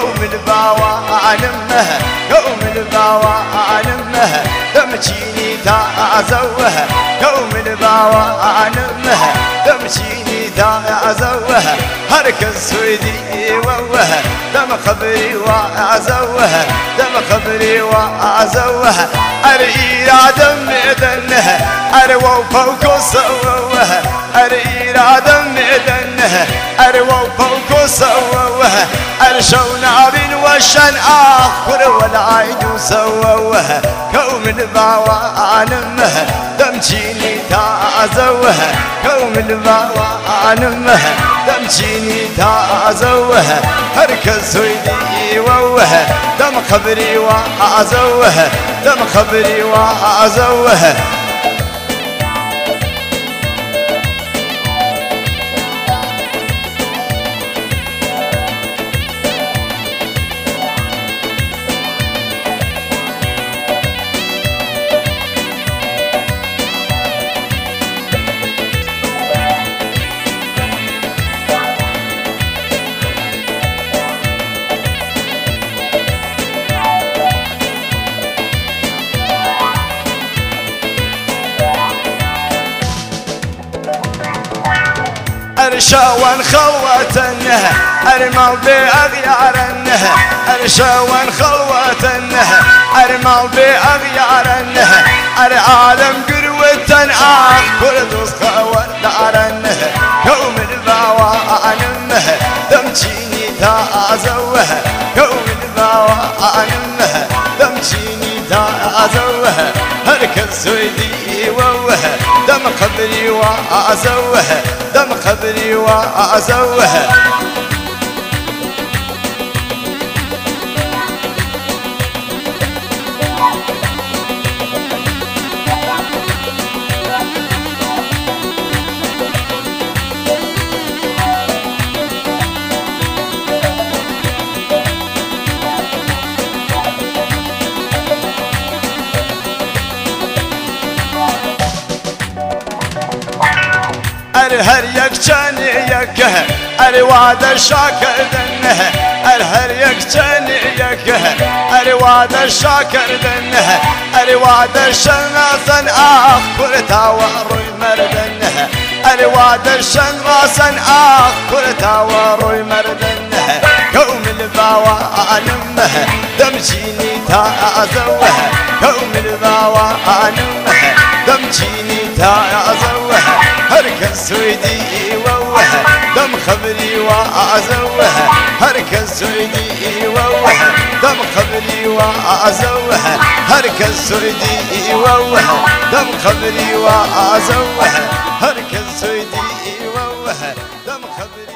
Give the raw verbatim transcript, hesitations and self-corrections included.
قوم البوانمه قوم البوانمه دمجيني تعزوها قوم البوانمه دمجيني تعزوها هركز سويدي ووها دم خبري وعزوها دم خبري وعزوها أريرا دم دنها أروى فوق سووها أريرا دم دنها أروى فوق سووها أرشوا نار وشن آخر والعيد سووها قوم البوانمه دمجيني تعزوها قوم البوانمه دمجيني تعزوها هركز سويدي ووها دم خبري وعزوها دم خبري وعزوها أرشاوان خواتنها أرمال بأغيارنها أرشاوان خواتنها أرمال بأغيارنها أرعالم قروة آخ كردوس خوات دارنها قوم البوانمه دمجيني تعزوها قوم البوانمه دمجيني تعزوها هركز سويدي ووها دم خبري وعزوها دم خبري وعزوها هر يكشان يكه أرواد شاكر دنه هر يكشان يكه أرواد شاكر دنه أرواد شناسن آخ كرتا وروي مردنه أرواد شناسن آخ كرتا وروي مردنه قوم البوانمه دمجيني تعزوها قوم البوانمه دمجيني تعزوها هركز سويدي ووها دم خبري وعزوها هركز سويدي ووها دم خبري وعزوها هركز سويدي ووها دم خبري وعزوها هركز سويدي ووها دم خبري